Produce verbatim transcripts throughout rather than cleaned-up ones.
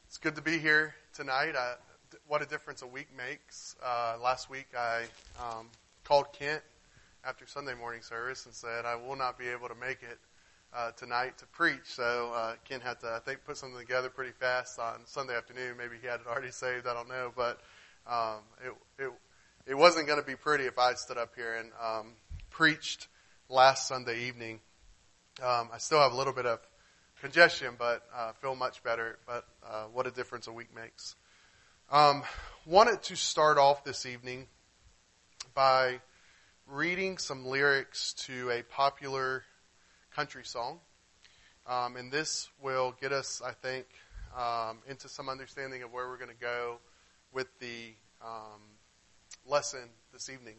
It's good to be here tonight. I, what a difference a week makes. Uh, last week I um, called Kent after Sunday morning service and said I will not be able to make it uh, tonight to preach. So uh, Kent had to, I think, put something together pretty fast on Sunday afternoon. Maybe he had it already saved. I don't know. But um, it, it, it wasn't going to be pretty if I stood up here and um, preached last Sunday evening. Um, I still have a little bit of congestion, but uh, feel much better. But uh, what a difference a week makes. Um, wanted to start off this evening by reading some lyrics to a popular country song. Um, and this will get us, I think, um, into some understanding of where we're going to go with the um, lesson this evening.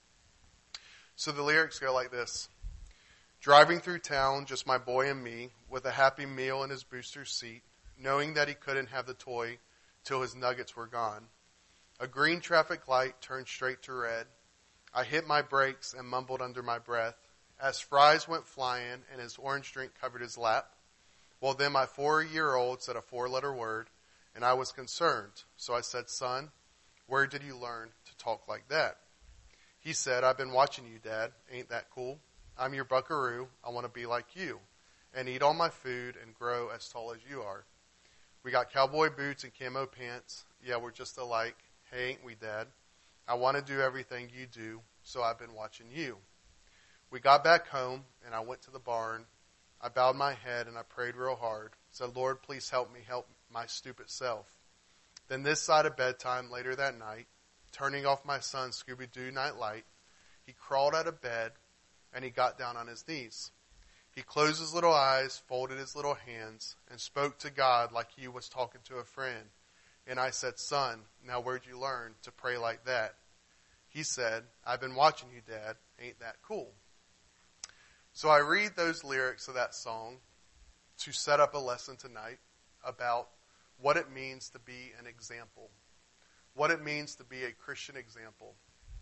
So the lyrics go like this. Driving through town, just my boy and me, with a happy meal in his booster seat, knowing that he couldn't have the toy till his nuggets were gone. A green traffic light turned straight to red. I hit my brakes and mumbled under my breath as fries went flying and his orange drink covered his lap. Well, then my four-year-old said a four-letter word, and I was concerned. So I said, son, where did you learn to talk like that? He said, I've been watching you, Dad. Ain't that cool? I'm your buckaroo. I want to be like you and eat all my food and grow as tall as you are. We got cowboy boots and camo pants. Yeah, we're just alike. Hey, ain't we, Dad? I want to do everything you do, so I've been watching you. We got back home, and I went to the barn. I bowed my head, and I prayed real hard. Said, Lord, please help me help my stupid self. Then this side of bedtime later that night, turning off my son's Scooby-Doo night light, he crawled out of bed, and he got down on his knees. He closed his little eyes, folded his little hands, and spoke to God like he was talking to a friend. And I said, son, now where'd you learn to pray like that? He said, I've been watching you, Dad. Ain't that cool? So I read those lyrics of that song to set up a lesson tonight about what it means to be an example, what it means to be a Christian example.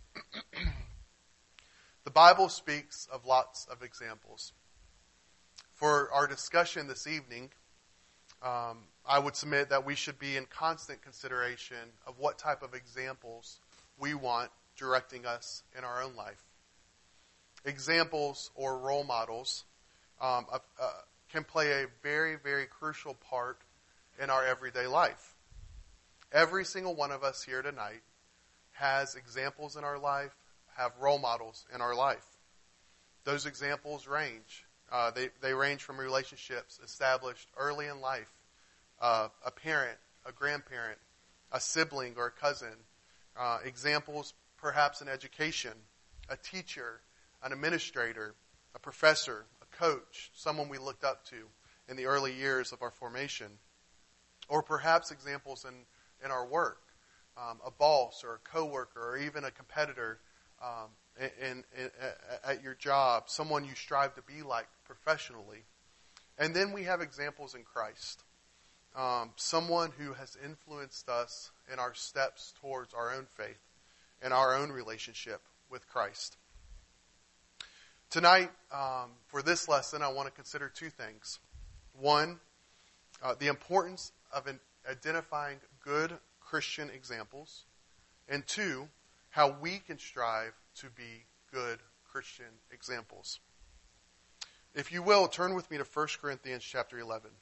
The Bible speaks of lots of examples. For our discussion this evening, um, I would submit that we should be in constant consideration of what type of examples we want directing us in our own life. Examples or role models um, of, uh, can play a very, very crucial part in our everyday life. Every single one of us here tonight has examples in our life, have role models in our life. Those examples range. Uh, they, they range from relationships established early in life, uh, a parent, a grandparent, a sibling or a cousin, uh, examples perhaps in education, a teacher, an administrator, a professor, a coach, someone we looked up to in the early years of our formation, or perhaps examples in, in our work, um, a boss or a coworker or even a competitor Um, in, in, in, at your job, someone you strive to be like professionally. And then we have examples in Christ. Um, someone who has influenced us in our steps towards our own faith and our own relationship with Christ. Tonight, um, for this lesson, I want to consider two things. One, uh, the importance of an identifying good Christian examples. And two, how we can strive to be good Christian examples. If you will, turn with me to First Corinthians chapter eleven.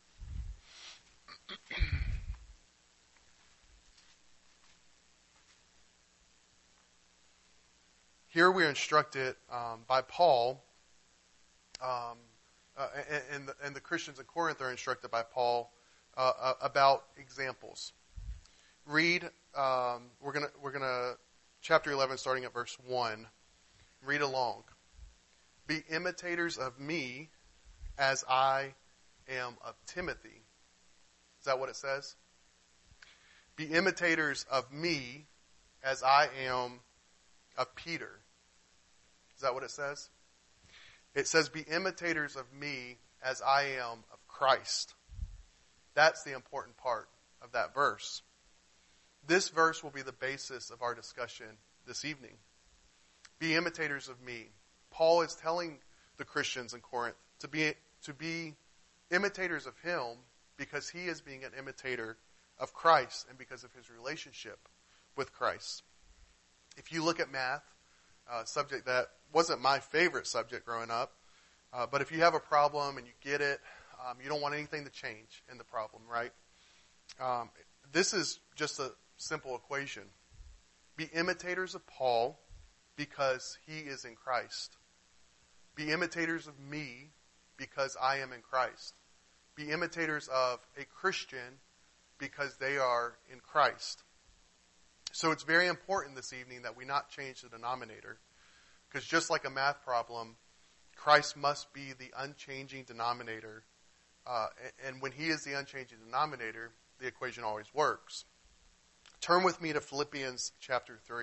Here we are instructed um, by Paul, um, uh, and, the, and the Christians in Corinth are instructed by Paul uh, uh, about examples. Read. Um, we're gonna we're gonna. Chapter eleven, starting at verse one. Read along. Be imitators of me as I am of Timothy. Is that what it says? Be imitators of me as I am of Peter. Is that what it says? It says, be imitators of me as I am of Christ. That's the important part of that verse. This verse will be the basis of our discussion this evening. Be imitators of me. Paul is telling the Christians in Corinth to be to be imitators of him because he is being an imitator of Christ and because of his relationship with Christ. If you look at math, a subject that wasn't my favorite subject growing up, uh, but if you have a problem and you get it, um, you don't want anything to change in the problem, right? Um, this is just a simple equation. Be imitators of Paul because he is in Christ. Be imitators of me because I am in Christ. Be imitators of a Christian because they are in Christ. So it's very important this evening that we not change the denominator, because just like a math problem, Christ must be the unchanging denominator. Uh, and when he is the unchanging denominator, the equation always works. Turn with me to Philippians chapter three.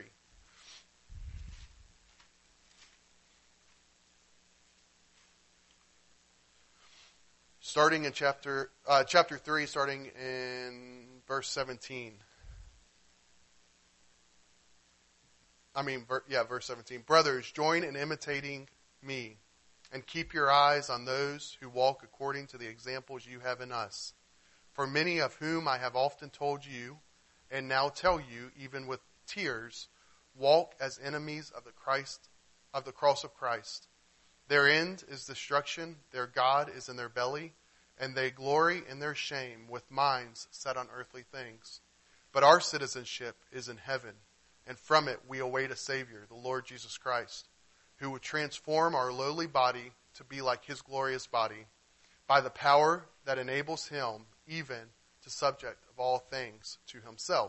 Starting in chapter uh, chapter three, starting in verse seventeen. I mean, ver, yeah, verse seventeen. Brothers, join in imitating me, and keep your eyes on those who walk according to the examples you have in us. For many of whom I have often told you, and now tell you, even with tears, walk as enemies of the Christ, of the cross of Christ. Their end is destruction, their God is in their belly, and they glory in their shame with minds set on earthly things. But our citizenship is in heaven, and from it we await a Savior, the Lord Jesus Christ, who would transform our lowly body to be like his glorious body, by the power that enables him even to subject of all things to himself.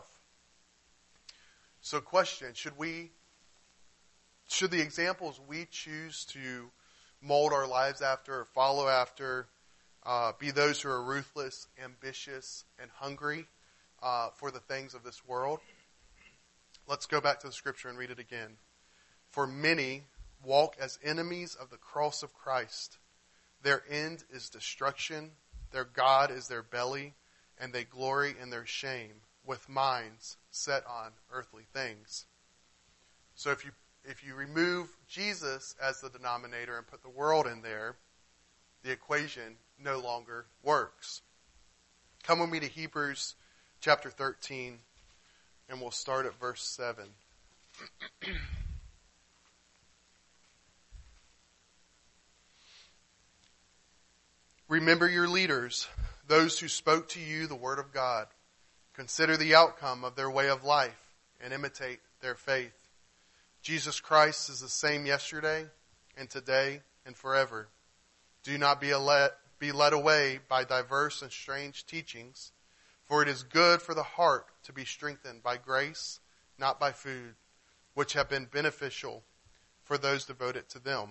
So question, should we, should the examples we choose to mold our lives after or follow after uh, be those who are ruthless, ambitious, and hungry uh, for the things of this world? Let's go back to the scripture and read it again. For many walk as enemies of the cross of Christ. Their end is destruction, their God is their belly, and they glory in their shame, with minds set on earthly things. So if you if you remove Jesus as the denominator and put the world in there, the equation no longer works. Come with me to Hebrews chapter thirteen, and we'll start at verse seven. Remember your leaders, those who spoke to you the word of God. Consider the outcome of their way of life and imitate their faith. Jesus Christ is the same yesterday and today and forever. Do not be led, be led away by diverse and strange teachings, for it is good for the heart to be strengthened by grace, not by food, which have been beneficial for those devoted to them.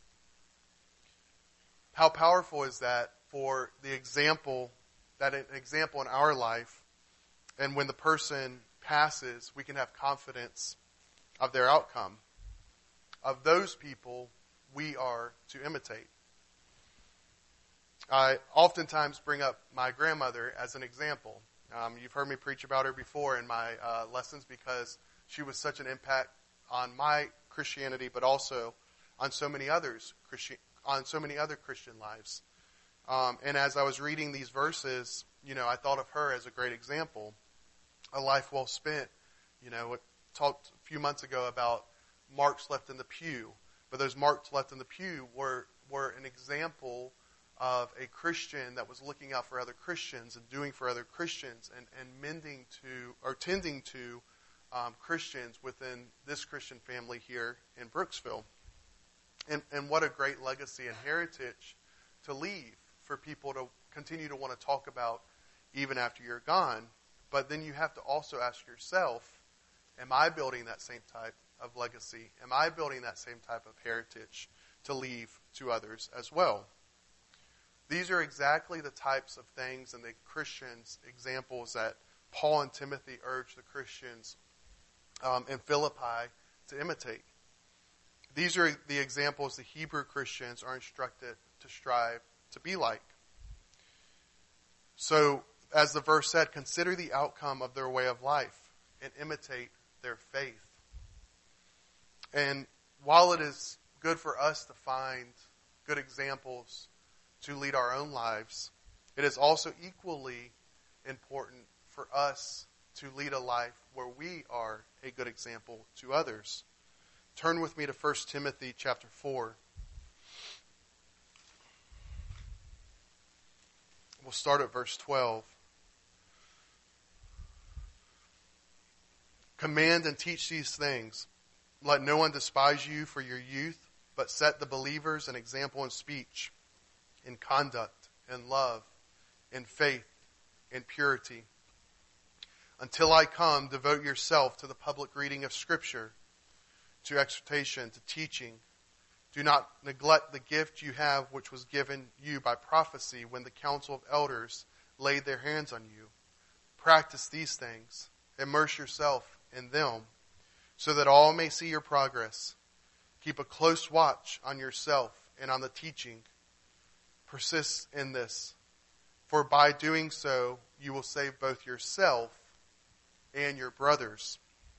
How powerful is that for the example, that an example in our life, and when the person passes, we can have confidence of their outcome. Of those people, we are to imitate. I oftentimes bring up my grandmother as an example. Um, you've heard me preach about her before in my uh, lessons because she was such an impact on my Christianity, but also on so many others Christi- on so many other Christian lives. Um, and as I was reading these verses, you know, I thought of her as a great example, a life well spent. You know, it talked a few months ago about marks left in the pew, but those marks left in the pew were were an example of a Christian that was looking out for other Christians and doing for other Christians and, and mending to or tending to um, Christians within this Christian family here in Brooksville. And, and what a great legacy and heritage to leave for people to continue to want to talk about even after you're gone. But then you have to also ask yourself, am I building that same type of legacy? Am I building that same type of heritage to leave to others as well? These are exactly the types of things and the Christians' examples that Paul and Timothy urged the Christians um, in Philippi to imitate. These are the examples the Hebrew Christians are instructed to strive to be like. So, as the verse said, consider the outcome of their way of life and imitate their faith. And while it is good for us to find good examples to lead our own lives, it is also equally important for us to lead a life where we are a good example to others. Turn with me to First Timothy chapter four. We'll start at verse twelve. Command and teach these things. Let no one despise you for your youth, but set the believers an example in speech, in conduct, in love, in faith, in purity. Until I come, devote yourself to the public reading of Scripture, to exhortation, to teaching. Do not neglect the gift you have which was given you by prophecy when the council of elders laid their hands on you. Practice these things. Immerse yourself in them, so that all may see your progress. Keep a close watch on yourself and on the teaching. Persist in this, for by doing so you will save both yourself and your brothers.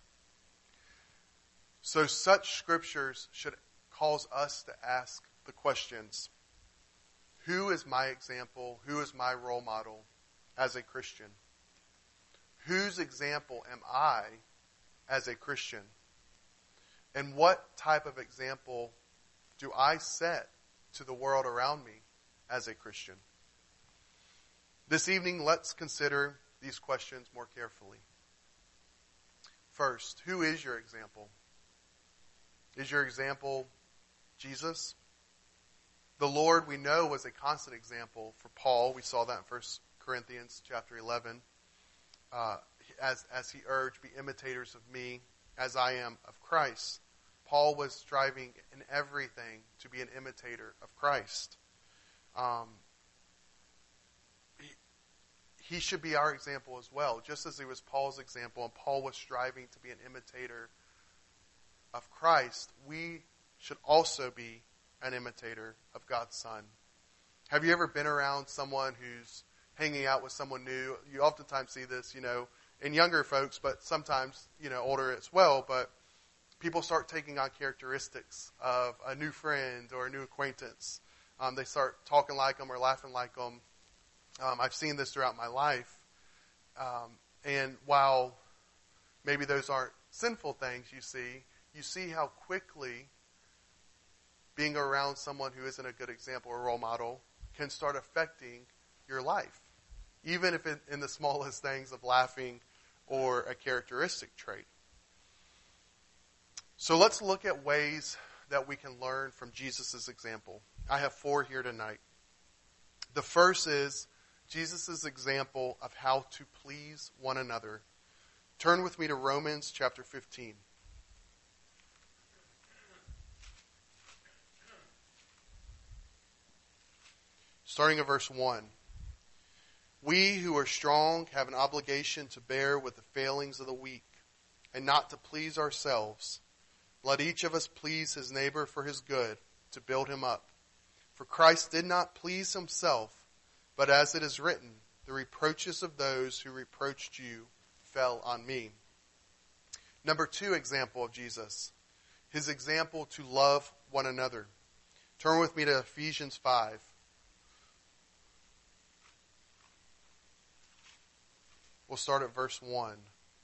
So such scriptures should cause us to ask the questions: who is my example? Who is my role model as a Christian? Whose example am I as a Christian? And what type of example do I set to the world around me as a Christian? This evening, let's consider these questions more carefully. First, who is your example? Is your example Jesus? The Lord, we know, was a constant example for Paul. We saw that in First Corinthians chapter eleven. Uh, as, as he urged, be imitators of me as I am of Christ. Paul was striving in everything to be an imitator of Christ. Um, he, he should be our example as well, just as he was Paul's example, and Paul was striving to be an imitator of Christ. We should also be an imitator of God's Son. Have you ever been around someone who's hanging out with someone new? You oftentimes see this, you know, in younger folks, but sometimes, you know, older as well. But people start taking on characteristics of a new friend or a new acquaintance. Um, they start talking like them or laughing like them. Um, I've seen this throughout my life. Um, and while maybe those aren't sinful things you see, you see how quickly being around someone who isn't a good example or role model can start affecting your life, even if it, in the smallest things of laughing or a characteristic trait. So let's look at ways that we can learn from Jesus' example. I have four here tonight. The first is Jesus' example of how to please one another. Turn with me to Romans chapter fifteen. Starting at verse one. We who are strong have an obligation to bear with the failings of the weak, and not to please ourselves. Let each of us please his neighbor for his good, to build him up. For Christ did not please himself, but as it is written, the reproaches of those who reproached you fell on me. Number two example of Jesus, his example to love one another. Turn with me to Ephesians five. We'll start at verse one.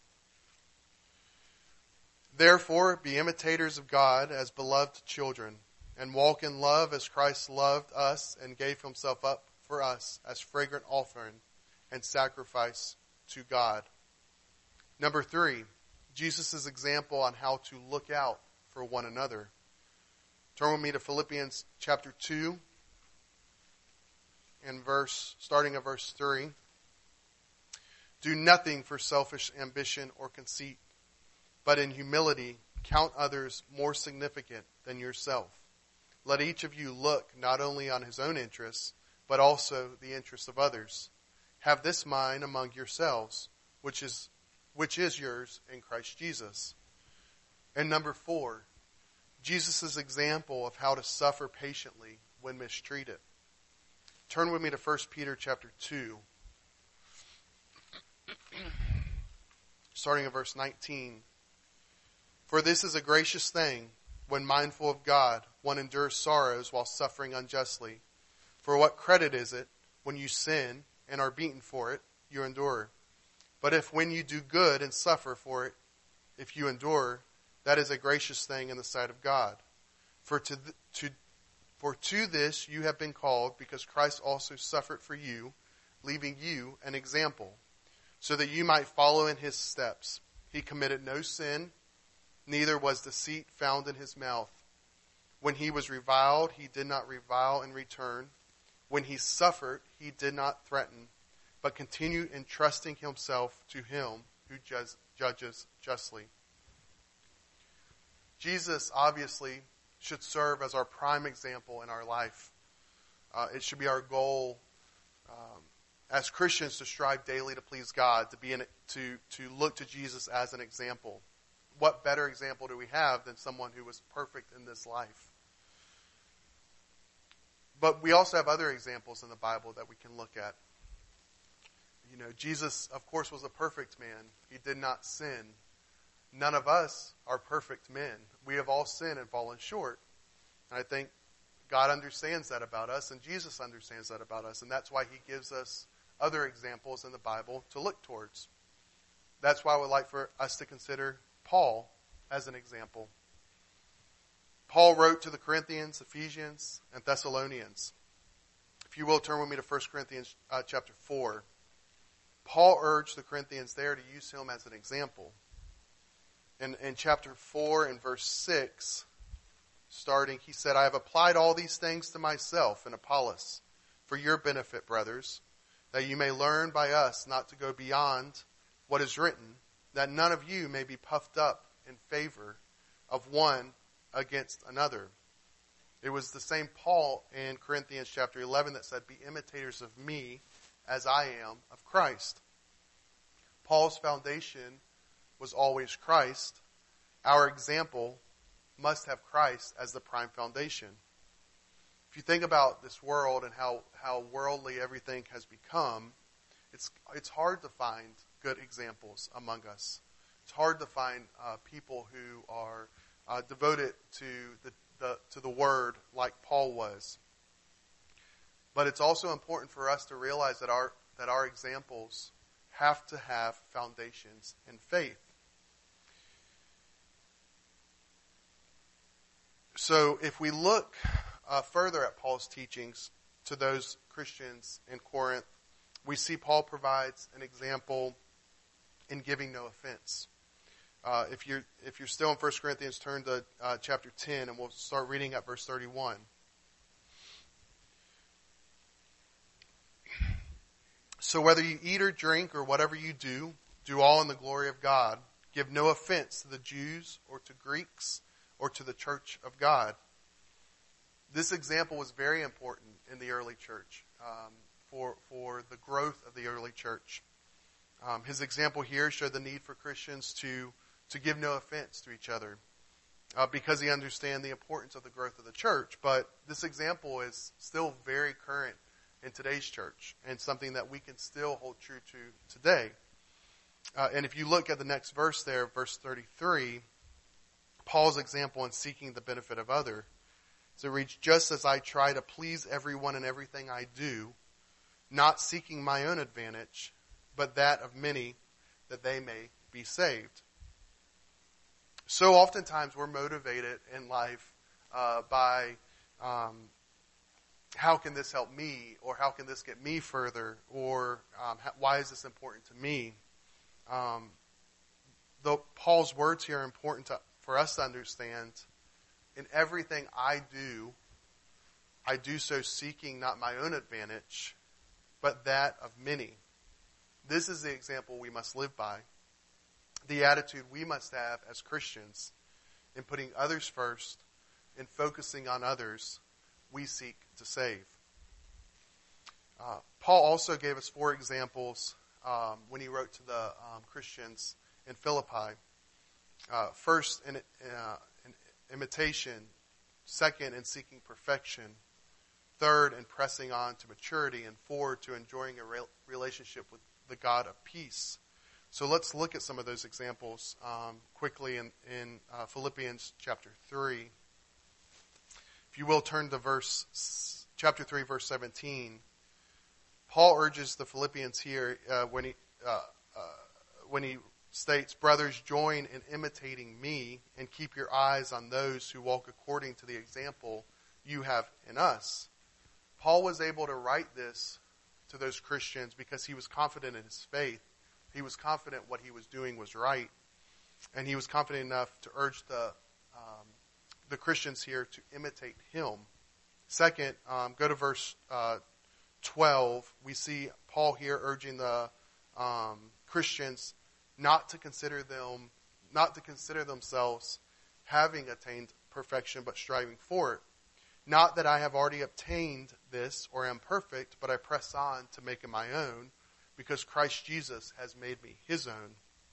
Therefore, be imitators of God as beloved children, and walk in love as Christ loved us and gave himself up for us as fragrant offering and sacrifice to God. Number three, Jesus' example on how to look out for one another. Turn with me to Philippians chapter two, and verse starting at verse three. Do nothing for selfish ambition or conceit, but in humility count others more significant than yourself. Let each of you look not only on his own interests, but also the interests of others. Have this mind among yourselves, which is which is yours in Christ Jesus. And number four, Jesus' example of how to suffer patiently when mistreated. Turn with me to First Peter chapter two. Starting at verse nineteen. For this is a gracious thing, when mindful of God, one endures sorrows while suffering unjustly. For what credit is it when you sin and are beaten for it, you endure? But if when you do good and suffer for it, if you endure, that is a gracious thing in the sight of God. For to, th- to For to this you have been called, because Christ also suffered for you, leaving you an example, so that you might follow in his steps. He committed no sin, neither was deceit found in his mouth. When he was reviled, he did not revile in return. When he suffered, he did not threaten, but continued entrusting himself to him who judges justly. Jesus obviously should serve as our prime example in our life. Uh, it should be our goal um, as Christians to strive daily to please God, to be in, to to look to Jesus as an example. What better example do we have than someone who was perfect in this life? But we also have other examples in the Bible that we can look at. You know, Jesus, of course, was a perfect man. He did not sin. None of us are perfect men. We have all sinned and fallen short. And I think God understands that about us, and Jesus understands that about us. And that's why he gives us other examples in the Bible to look towards. That's why I would like for us to consider Paul as an example. Paul wrote to the Corinthians, Ephesians, and Thessalonians. If you will, turn with me to First Corinthians uh, chapter four. Paul urged the Corinthians there to use him as an example. In, in chapter four and verse six, starting, he said, I have applied all these things to myself and Apollos for your benefit, brothers, that you may learn by us not to go beyond what is written, that none of you may be puffed up in favor of one against another. It was the same Paul in Corinthians chapter eleven that said, be imitators of me as I am of Christ. Paul's foundation was always Christ. Our example must have Christ as the prime foundation. If you think about this world and how, how worldly everything has become, it's it's hard to find good examples among us. It's hard to find uh, people who are uh, devoted to the, the to the Word like Paul was. But it's also important for us to realize that our that our examples have to have foundations in faith. So if we look uh, further at Paul's teachings to those Christians in Corinth, we see Paul provides an example in giving no offense. Uh, if you're if you're still in First Corinthians, turn to uh, chapter ten, and we'll start reading at verse thirty-one. So whether you eat or drink or whatever you do, do all in the glory of God. Give no offense to the Jews or to Greeks or to the church of God. This example was very important in the early church um, for, for the growth of the early church. Um, his example here showed the need for Christians to, to give no offense to each other uh, because he understands the importance of the growth of the church. But this example is still very current in today's church and something that we can still hold true to today. Uh, and if you look at the next verse there, verse thirty-three, Paul's example in seeking the benefit of others. So it reads, just as I try to please everyone in everything I do, not seeking my own advantage, but that of many, that they may be saved. So oftentimes we're motivated in life uh, by um, how can this help me, or how can this get me further, or um, how, why is this important to me? Um, though Paul's words here are important to, for us to understand, in everything I do, I do so seeking not my own advantage, but that of many. This is the example we must live by. The attitude we must have as Christians in putting others first, in focusing on others we seek to save. Uh, Paul also gave us four examples um, when he wrote to the um, Christians in Philippi. Uh, first, in, uh, in imitation. Second, in seeking perfection. Third, in pressing on to maturity. And four, to enjoying a re- relationship with the God of peace. So let's look at some of those examples um, quickly in, in uh, Philippians chapter three. If you will, turn to verse chapter three, verse seventeen. Paul urges the Philippians here uh, when he uh, uh, when he states, brothers, join in imitating me and keep your eyes on those who walk according to the example you have in us. Paul was able to write this to those Christians because he was confident in his faith. He was confident what he was doing was right. And he was confident enough to urge the um, the Christians here to imitate him. Second, um, go to verse uh, twelve. We see Paul here urging the um, Christians not to consider them, not to consider themselves having attained perfection, but striving for it. Not that I have already obtained this or am perfect, but I press on to make it my own, because Christ Jesus has made me his own.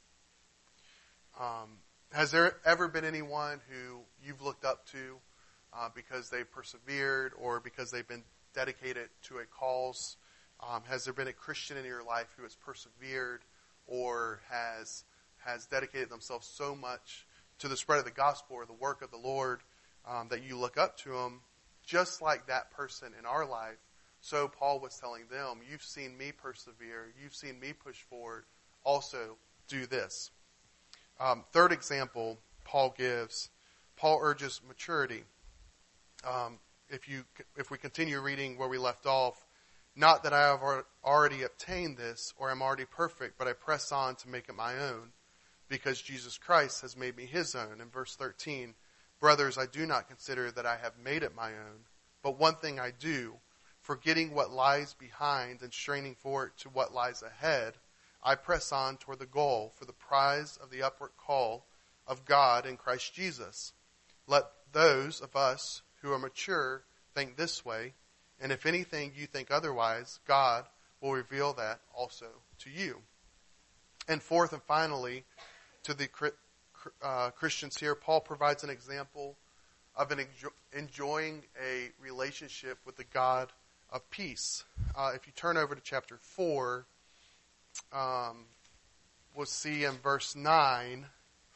Um, has there ever been anyone who you've looked up to uh, because they persevered or because they've been dedicated to a cause? Um, has there been a Christian in your life who has persevered or has has dedicated themselves so much to the spread of the gospel or the work of the Lord um, that you look up to them? Just like that person in our life, so Paul was telling them, you've seen me persevere, you've seen me push forward, also do this. Um, third example Paul gives, Paul urges maturity. Um, if you if we continue reading where we left off, not that I have already obtained this or am already perfect, but I press on to make it my own, because Jesus Christ has made me his own. In verse thirteen, brothers, I do not consider that I have made it my own, but one thing I do, forgetting what lies behind and straining forward to what lies ahead, I press on toward the goal for the prize of the upward call of God in Christ Jesus. Let those of us who are mature think this way, and if anything you think otherwise, God will reveal that also to you. And fourth and finally, to the uh, Christians here, Paul provides an example of an enjo- enjoying a relationship with the God of peace. Uh, if you turn over to chapter four, um, we'll see in verse nine,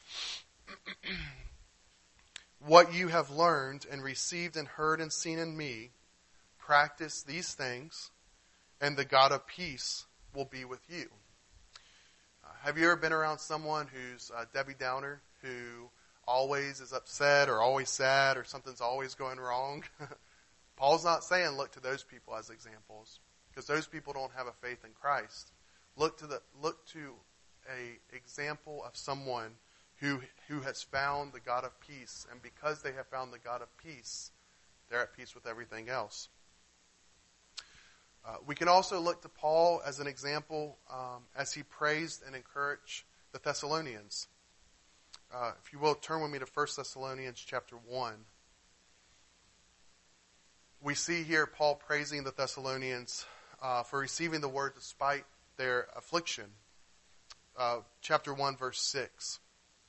what you have learned and received and heard and seen in me, practice these things, and the God of peace will be with you. Uh, have you ever been around someone who's a Debbie Downer, who always is upset or always sad or something's always going wrong? Paul's not saying look to those people as examples, because those people don't have a faith in Christ. Look to the look to a example of someone who who has found the God of peace, and because they have found the God of peace, they're at peace with everything else. Uh, we can also look to Paul as an example um, as he praised and encouraged the Thessalonians. Uh, if you will, turn with me to First Thessalonians chapter one. We see here Paul praising the Thessalonians uh, for receiving the word despite their affliction. Uh, chapter one, verse six.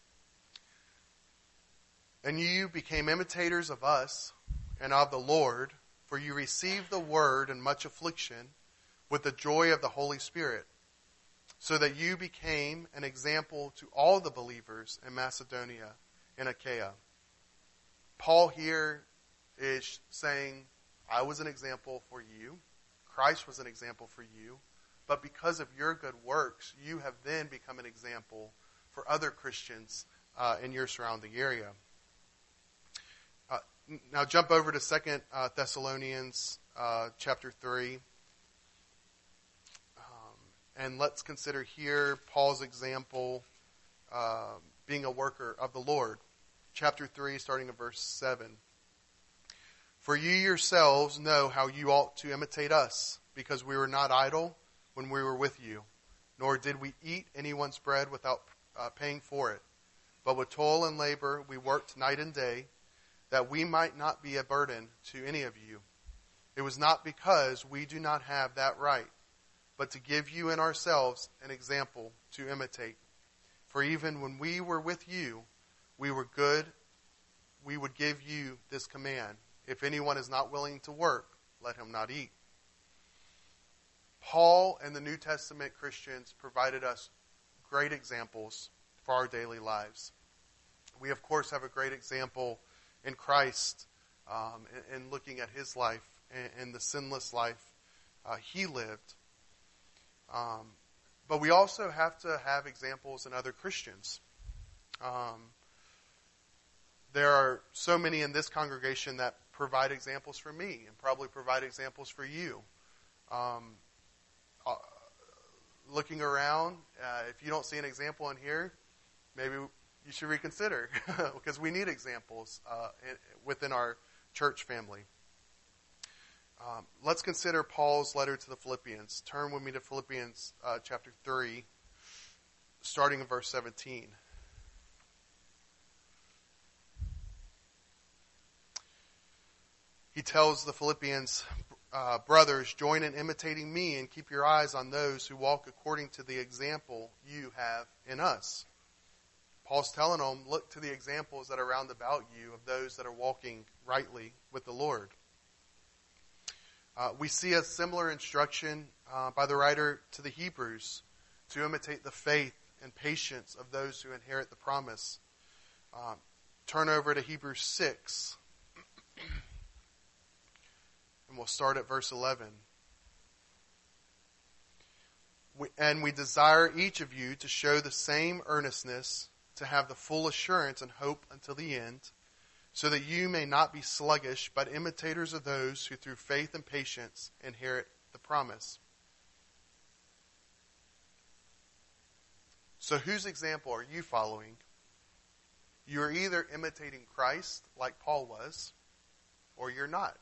And you became imitators of us and of the Lord, for you received the word in much affliction with the joy of the Holy Spirit, so that you became an example to all the believers in Macedonia and Achaia. Paul here is saying, I was an example for you. Christ was an example for you. But because of your good works, you have then become an example for other Christians uh, in your surrounding area. Uh, now jump over to Second uh, Thessalonians uh, chapter three. Um, and let's consider here Paul's example uh, being a worker of the Lord. Chapter three, starting at verse seven. For you yourselves know how you ought to imitate us, because we were not idle when we were with you, nor did we eat anyone's bread without uh, paying for it. But with toil and labor we worked night and day, that we might not be a burden to any of you. It was not because we do not have that right, but to give you and ourselves an example to imitate. For even when we were with you, we were good. We would give you this command: if anyone is not willing to work, let him not eat. Paul and the New Testament Christians provided us great examples for our daily lives. We, of course, have a great example in Christ um, in, in looking at his life and, and the sinless life uh, he lived. Um, but we also have to have examples in other Christians. Um, there are so many in this congregation that provide examples for me and probably provide examples for you. Um, uh, looking around, uh, if you don't see an example in here, maybe you should reconsider because we need examples uh, in, within our church family. Um, let's consider Paul's letter to the Philippians. Turn with me to Philippians uh, chapter three, starting in verse seventeen. He tells the Philippians, uh, brothers, join in imitating me and keep your eyes on those who walk according to the example you have in us. Paul's telling them, look to the examples that are round about you of those that are walking rightly with the Lord. Uh, we see a similar instruction uh, by the writer to the Hebrews to imitate the faith and patience of those who inherit the promise. Um, turn over to Hebrews six, and we'll start at verse eleven. We, and we desire each of you to show the same earnestness, to have the full assurance and hope until the end, so that you may not be sluggish, but imitators of those who through faith and patience inherit the promise. So whose example are you following? You are either imitating Christ, like Paul was, or you're not.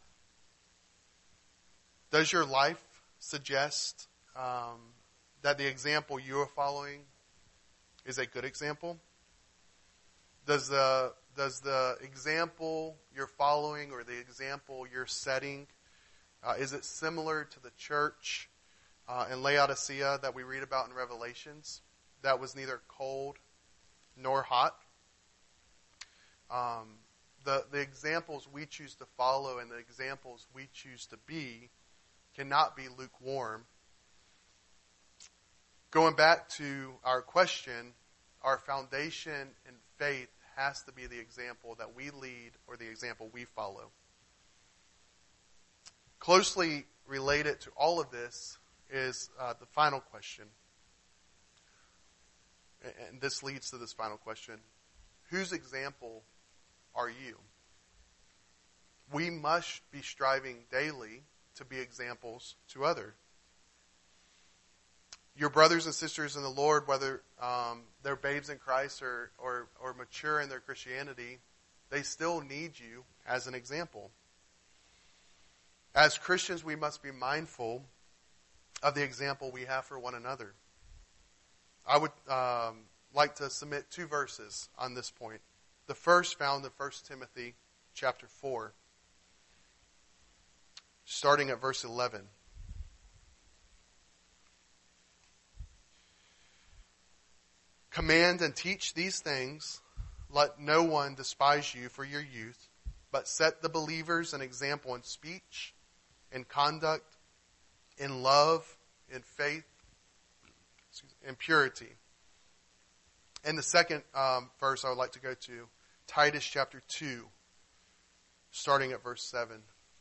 Does your life suggest um, that the example you are following is a good example? Does the does the example you're following or the example you're setting, uh, is it similar to the church uh, in Laodicea that we read about in Revelations, that was neither cold nor hot? Um, the the examples we choose to follow and the examples we choose to be cannot be lukewarm. Going back to our question, our foundation in faith has to be the example that we lead or the example we follow. Closely related to all of this is uh, the final question. And this leads to this final question. Whose example are you? We must be striving daily to be examples to others. Your brothers and sisters in the Lord, whether um, they're babes in Christ or, or, or mature in their Christianity, they still need you as an example. As Christians, we must be mindful of the example we have for one another. I would um, like to submit two verses on this point. The first found in First Timothy chapter four, starting at verse eleven. Command and teach these things. Let no one despise you for your youth, but set the believers an example in speech, in conduct, in love, in faith, in purity. And the second um, verse I would like to go to, Titus chapter two, starting at verse seven.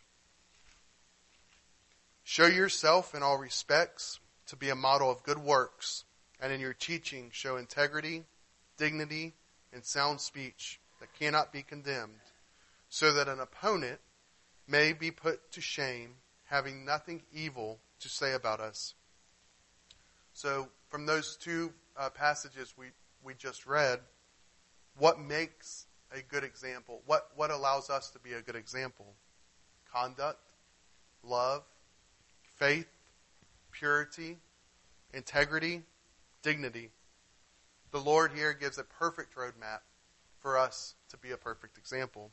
Show yourself in all respects to be a model of good works, and in your teaching show integrity, dignity, and sound speech that cannot be condemned, so that an opponent may be put to shame, having nothing evil to say about us. So from those two uh, passages we, we just read, what makes a good example? What, what allows us to be a good example? Conduct, love, faith, purity, integrity, dignity. The Lord here gives a perfect roadmap for us to be a perfect example.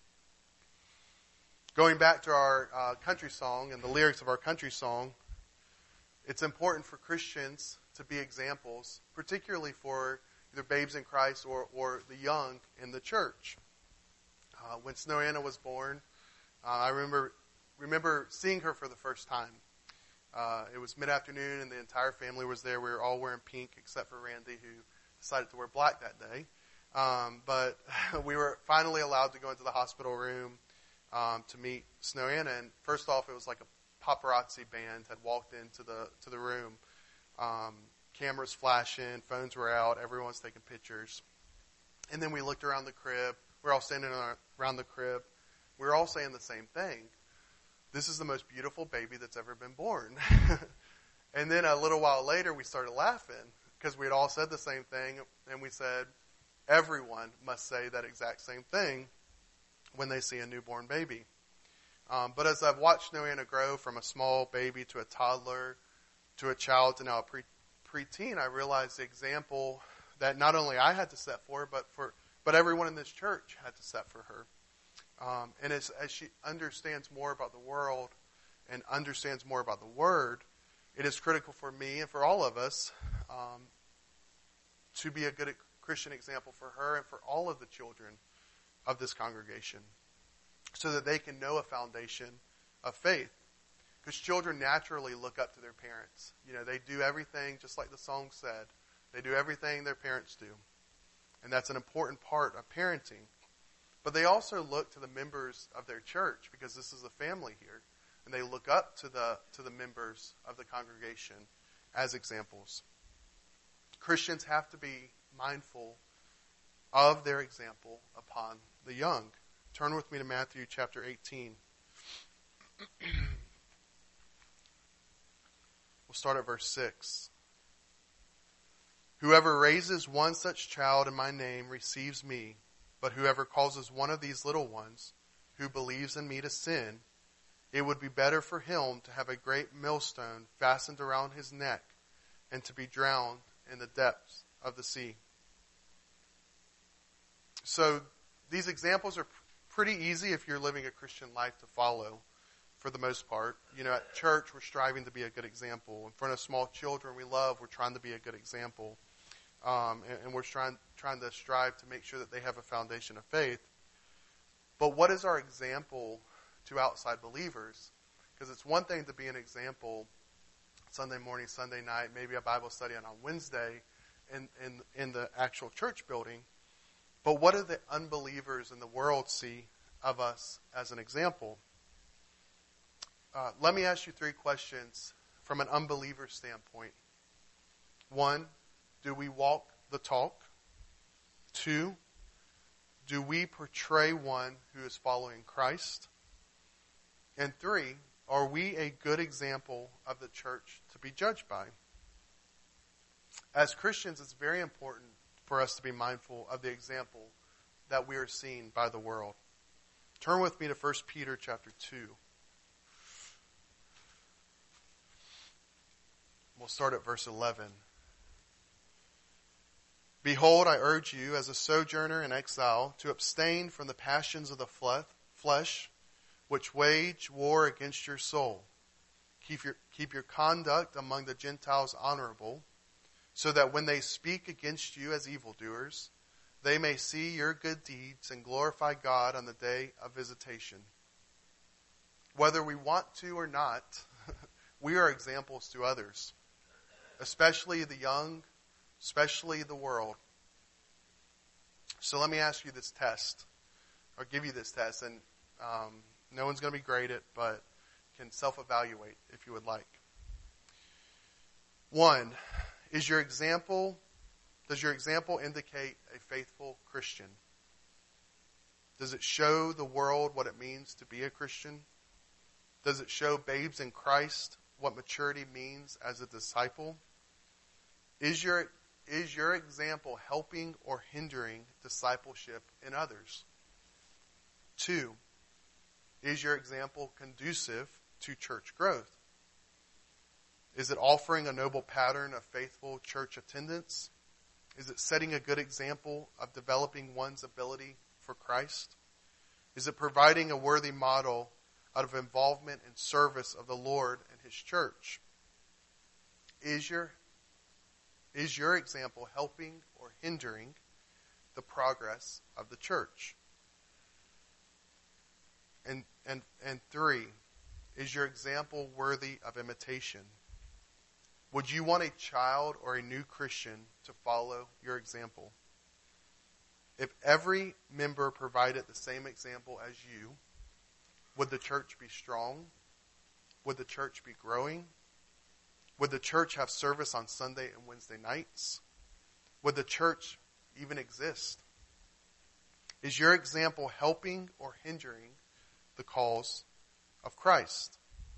Going back to our uh, country song and the lyrics of our country song, it's important for Christians to be examples, particularly for either babes in Christ or, or the young in the church. Uh, when Snow Anna was born, uh, I remember remember seeing her for the first time. Uh, it was mid-afternoon, and the entire family was there. We were all wearing pink, except for Randy, who decided to wear black that day. Um, but we were finally allowed to go into the hospital room um, to meet Snow Anna. And first off, it was like a paparazzi band had walked into the to the room. Um, cameras flashing, phones were out, everyone's taking pictures. And then we looked around the crib. We're all standing around the crib. We were all saying the same thing. This is the most beautiful baby that's ever been born. And then a little while later, we started laughing because we had all said the same thing. And we said, everyone must say that exact same thing when they see a newborn baby. Um, but as I've watched Noanna grow from a small baby to a toddler to a child to now a pre preteen, I realized the example that not only I had to set for her, but for but everyone in this church had to set for her. Um, and as, as she understands more about the world and understands more about the Word, it is critical for me and for all of us um, to be a good Christian example for her and for all of the children of this congregation, so that they can know a foundation of faith. Because children naturally look up to their parents. You know, they do everything just like the song said. They do everything their parents do. And that's an important part of parenting. But they also look to the members of their church, because this is a family here. And they look up to the to the members of the congregation as examples. Christians have to be mindful of their example upon the young. Turn with me to Matthew chapter eighteen. We'll start at verse six. Whoever raises one such child in my name receives me, but whoever causes one of these little ones who believes in me to sin, it would be better for him to have a great millstone fastened around his neck and to be drowned in the depths of the sea. So these examples are pretty easy if you're living a Christian life to follow, for the most part. You know, at church, we're striving to be a good example. In front of small children we love, we're trying to be a good example. Um, and, and we're trying, trying to strive to make sure that they have a foundation of faith. But what is our example to outside believers? Because it's one thing to be an example Sunday morning, Sunday night, maybe a Bible study on Wednesday in, in, in the actual church building. But what do the unbelievers in the world see of us as an example? Uh, let me ask you three questions from an unbeliever standpoint. One, do we walk the talk? Two, do we portray one who is following Christ? And three, are we a good example of the church to be judged by? As Christians, it's very important for us to be mindful of the example that we are seen by the world. Turn with me to First Peter chapter two. We'll start at verse eleven. Behold, I urge you, as a sojourner and exile, to abstain from the passions of the flesh, which wage war against your soul. Keep your, keep your conduct among the Gentiles honorable, so that when they speak against you as evildoers, they may see your good deeds and glorify God on the day of visitation. Whether we want to or not, we are examples to others, especially the young, especially the world. So let me ask you this test, or give you this test, and um, no one's going to be great at it, but can self-evaluate if you would like. One, is your example, does your example indicate a faithful Christian? Does it show the world what it means to be a Christian? Does it show babes in Christ what maturity means as a disciple? Is your Is your example helping or hindering discipleship in others? Two, is your example conducive to church growth? Is it offering a noble pattern of faithful church attendance? Is it setting a good example of developing one's ability for Christ? Is it providing a worthy model out of involvement and service of the Lord and His church? Is your Is your example helping or hindering the progress of the church? And and and three, is your example worthy of imitation? Would you want a child or a new Christian to follow your example? If every member provided the same example as you, would the church be strong? Would the church be growing? Would the church have service on Sunday and Wednesday nights? Would the church even exist? Is your example helping or hindering the cause of Christ?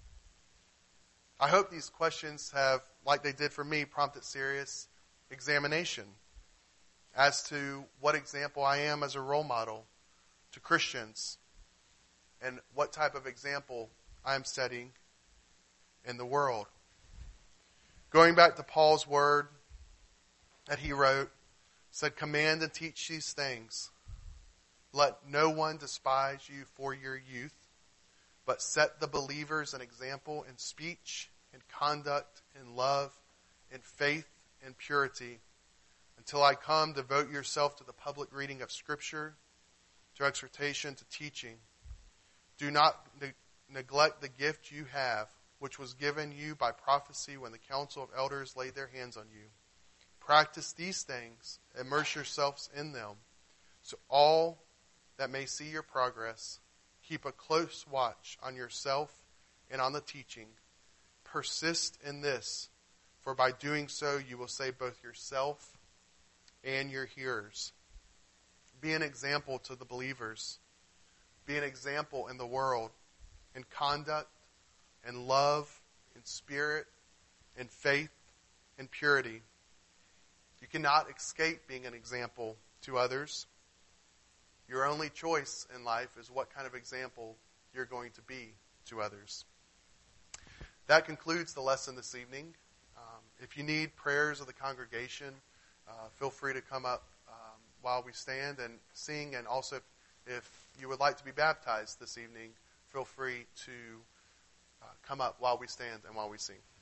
I hope these questions have, like they did for me, prompted serious examination as to what example I am as a role model to Christians and what type of example I am setting in the world. Going back to Paul's word that he wrote, said, "Command and teach these things. Let no one despise you for your youth, but set the believers an example in speech, in conduct, in love, in faith, in purity. Until I come, devote yourself to the public reading of Scripture, to exhortation, to teaching. Do not ne- neglect the gift you have, which was given you by prophecy when the council of elders laid their hands on you. Practice these things, immerse yourselves in them, so all that may see your progress, keep a close watch on yourself and on the teaching. Persist in this, for by doing so you will save both yourself and your hearers." Be an example to the believers. Be an example in the world, in conduct, in love, in spirit, in faith, in purity. You cannot escape being an example to others. Your only choice in life is what kind of example you're going to be to others. That concludes the lesson this evening. Um, if you need prayers of the congregation, uh, feel free to come up um, while we stand and sing. And also, if you would like to be baptized this evening, feel free to uh, come up while we stand and while we sing.